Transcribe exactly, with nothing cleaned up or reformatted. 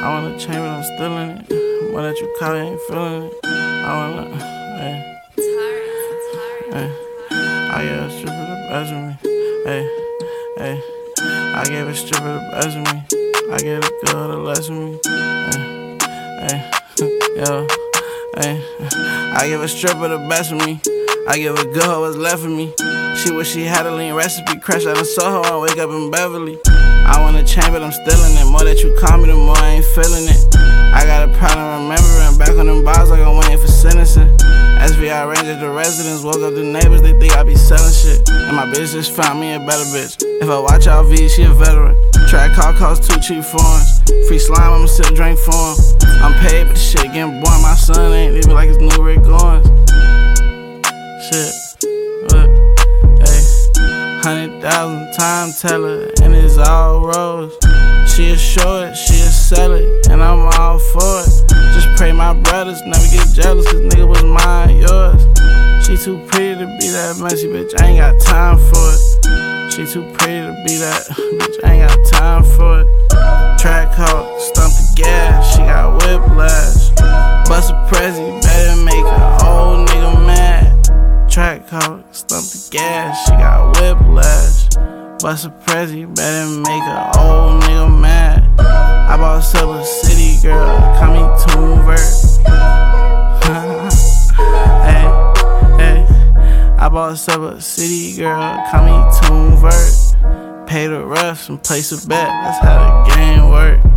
I wanna change, but I'm still in it. More that you call, you ain't feeling it. I wanna, hey. Hey. I gave a stripper the best of me. Hey, hey. I gave a stripper the best of me. I gave a girl the less of me. Hey, hey. Yo, hey. I give a stripper the best of me. I give a girl what's left of me. She wish she had a lean recipe. Crash out of Soho, I wake up in Beverly. I wanna change, but I'm still in it. More that you call me, the more I ain't feeling it. I got a problem remembering back on them bars like I'm waiting for sentencing. S V I Rangers, the residents, woke up the neighbors, they think I be selling shit. And my bitch just found me a better bitch. If I watch out V, she a veteran. Track car cost two cheap foreigns. Free slime, I'ma still drink for him. I'm paid, but the shit getting boring. My son ain't leaving like it's new Rick Owens. Shit, what? Hey, hundred thousand time teller, and it's all rose. She a show it, she a sell it, and I'm all for it. Just pray my brothers never get jealous, cause nigga was mine, yours. She too pretty to be that messy, bitch, I ain't got time for it. She too pretty to be that, bitch, I ain't got time for it. Track hawk, stump the gas, she got whiplash. Bust a prezi, better make a old nigga mad. Track hawk, stump the gas, she got whiplash. Bust a prezi, better make a old nigga mad. I bought Silver City, girl, call me Toonvert. Hey, hey. I bought Silver City, girl, call me Toonvert. Pay the refs and place a bet, that's how the game work.